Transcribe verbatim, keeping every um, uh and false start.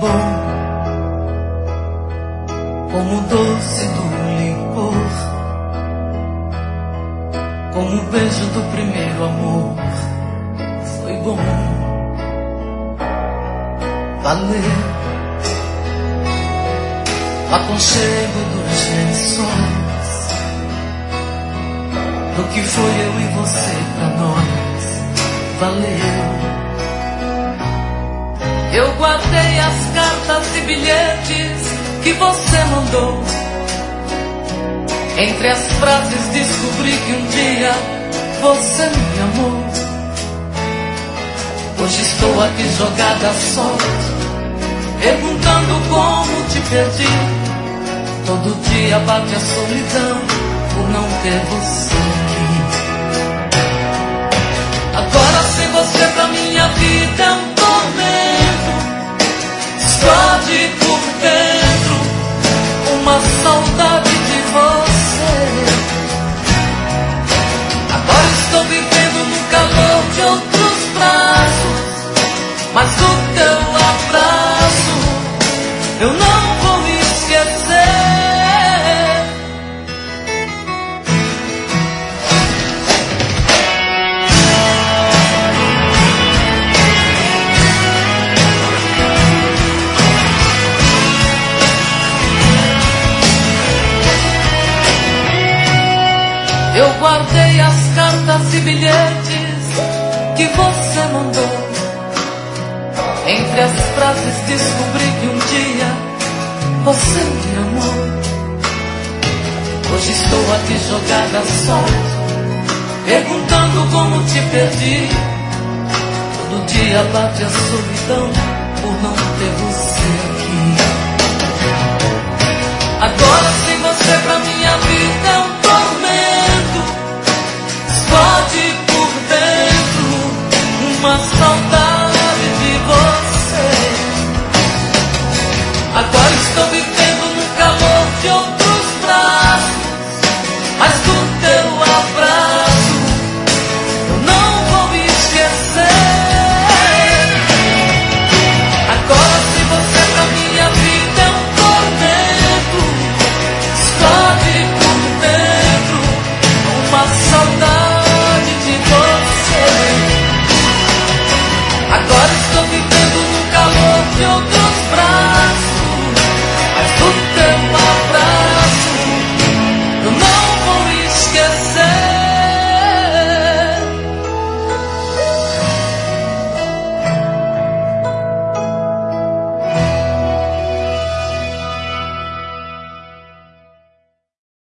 bom, como doce do licor, como o beijo do primeiro amor. Foi bom, valeu o aconchego dos lençóis, do que foi eu e você pra nós. Valeu. Eu guardei as cartas e bilhetes que você mandou. Entre as frases descobri que um dia você me amou. Hoje estou aqui jogada só, perguntando como te perdi. Todo dia bate a solidão por não ter você aqui. Agora sem você pra minha vida é um tormento. Explode por dentro uma saudade de você. Agora estou vivendo no calor de outros braços, mas o teu abraço eu não vou esquecer. Eu guardei as cartas e bilhetes que você mandou. Entre as frases descobri que um dia você me amou. Hoje estou aqui jogada só, perguntando como te perdi. Todo dia bate a solidão por não ter você.